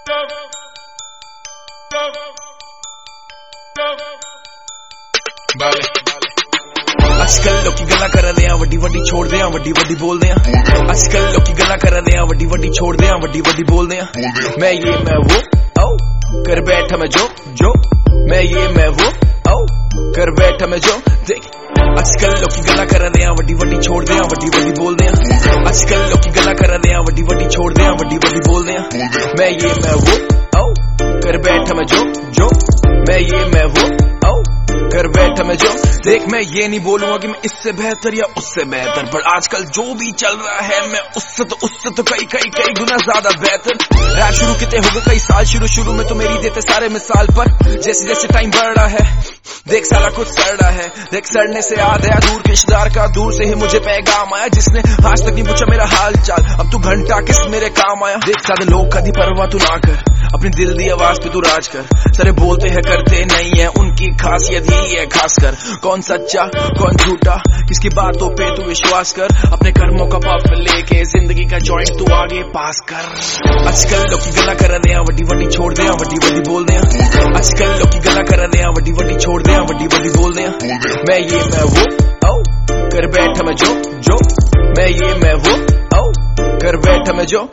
अजकल लोकी गल्लां करदे आ वड्डी वड्डी छोड़दे आ वड्डी वड्डी बोलदे आ। अजकल लोकी गल्लां करदे आ वड्डी वड्डी छोड़दे आ वड्डी वड्डी बोलदे आ। मैं ये मैं वो औ कर बैठा मैं जो जो मैं ये मैं वो औ कर बैठा मैं जो देख। अजकल लोकी गल्लां करदे आ वड्डी वड्डी छोड़दे आ वड्डी वड्डी बोलदे आ। अजकल लोकी गल्लां करदे आ वड्डी वड्डी छोड़दे आ वड्डी वड्डी बोलदे आ। मैं ये मैं वो औ कर बैठा मैं जो जो मैं ये मैं वो औ कर बैठा मैं जो देख। मैं ये नहीं बोलूंगा कि मैं इससे बेहतर या उससे बेहतर, पर आजकल जो भी चल रहा है मैं उससे तो कई कई कई गुना ज्यादा बेहतर। रैप शुरू कितने हो गए कई साल, शुरू में तो मेरी देते सारे मिसाल, पर जैसे जैसे टाइम बढ़ रहा है देख साला कुछ सड़ रहा है। देख सड़ने से याद आया दूर रिश्तेदार का, दूर से ही मुझे पैगाम आया जिसने आज तक नहीं पूछा मेरा हाल चाल, अब तू घंटा किस मेरे काम आया। देख सारे लोग कभी परवाह तू ना कर, अपनी दिल दी आवाज पे तू राज कर। सारे बोलते हैं करते नहीं है, उनकी खासियत ही है खासकर। कौन सच्चा कौन झूठा किसकी बातों पे तू विश्वास कर, अपने कर्मों का पफ लेके जिंदगी का जॉइंट तू आगे पास कर। आजकल लोग गल्लां करदे आ वड्डी वड्डी छोड़दे आ वड्डी वड्डी बोलदे आ। आजकल लोग गल्लां करदे आ वड्डी वड्डी छोड़दे आ वड्डी वड्डी बोलदे आ। मैं ये मैं वो औ कर बैठा मैं जो जो मैं ये मैं वो औ कर बैठा मैं जो।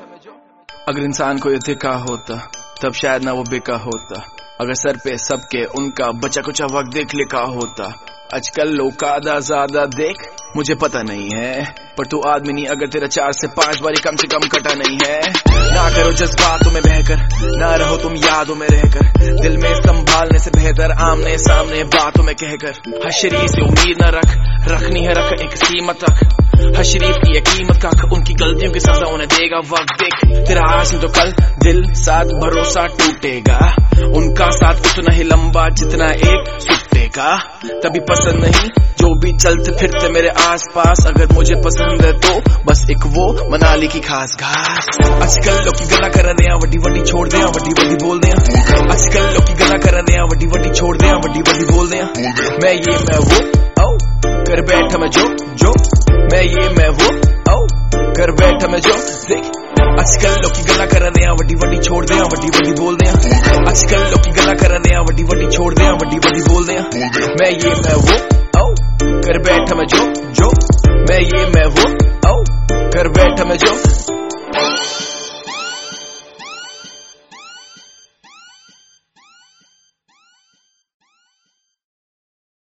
अगर इंसान को ये दिखा होता तब शायद ना वो बेका होता, अगर सर पे सबके उनका बचा कुचा वक्त देख लिखा होता। आजकल लोग का आधा ज्यादा देख मुझे पता नहीं है, पर तू आदमी नहीं अगर तेरा 4 से 5 बारी कम से कम कटा नहीं है। ना करो जज्बातों में बहकर, ना रहो तुम यादों में रहकर, दिल में संभालने से बेहतर आमने सामने बातों में कहकर। हर शरीफ से उम्मीद न रखनी है रख एक सीमा तक, हर शरीफ की ये कीमत का उनकी गलतियों की सजा उन्हें देगा वक्त। देख तेरा आज नहीं तो कल दिल साथ भरोसा टूटेगा, उनका साथ उतना ही लंबा जितना एक सुट्टे का। तभी पसंद नहीं जो भी चलते फिरते मेरे आस पास, अगर मुझे पसंद है तो बस एक वो मनाली की खास घास। आजकल लोग गल्लां करदे आ वड्डी वड्डी छोड़दे आ वड्डी वड्डी बोलदे आ। आजकल लोग गल्लां करदे आ वड्डी वड्डी छोड़दे आ वड्डी वड्डी बोलदे आ। मैं ये मैं वो औ कर बैठा मैं जो जो मैं ये मैं वो औ कर बैठा मैं जो देख। आजकल लोग गल्लां करदे आ वड्डी वड्डी छोड़दे आ वड्डी वड्डी बोलदे आ। आजकल